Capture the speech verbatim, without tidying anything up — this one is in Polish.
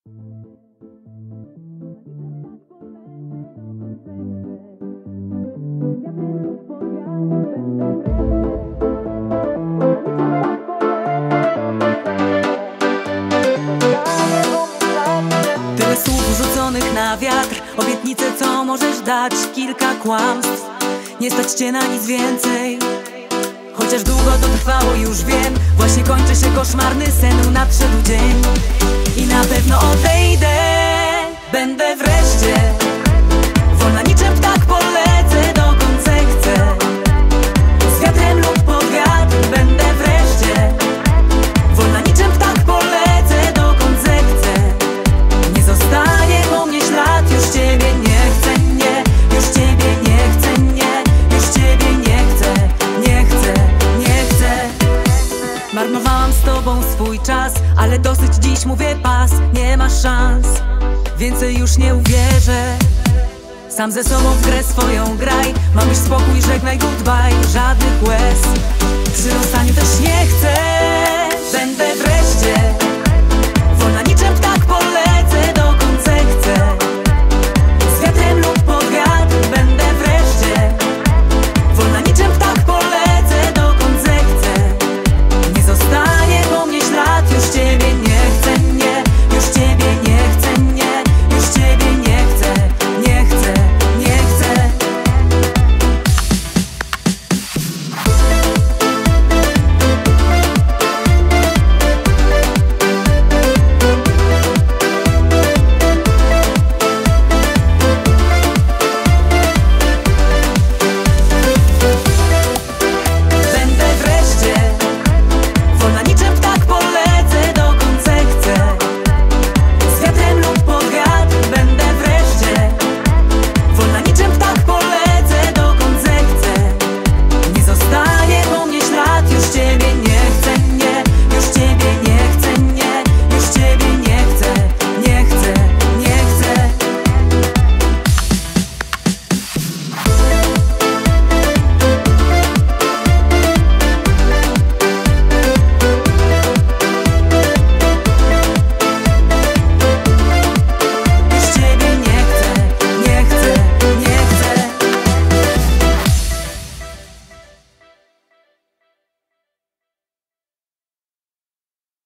Tyle słów rzuconych na wiatr, obietnice, co możesz dać, kilka kłamstw. Nie stać cię na nic więcej. Chociaż długo to trwało, już wiem. Właśnie kończy się koszmarny sen, nadszedł dzień i na pewno odejdę. Będę wreszcie wolna niczym ptak, polecę dokąd zechcę. Z wiatrem lub pod wiatr. Będę wreszcie wolna niczym ptak, polecę dokąd zechcę. Nie zostanie po mnie ślad, już ciebie nie chcę, nie. Już ciebie nie chcę, nie. Już ciebie nie chcę, nie chcę, nie chcę. Marnowałam z tobą swój czas, ale dosyć dziś, mówię pas. Nie ma szans, więcej już nie uwierzę. Sam ze sobą w grę swoją graj. Mam już spokój, żegnaj, goodbye. Żadnych łez przy rozstaniu też nie chcę. Będę wreszcie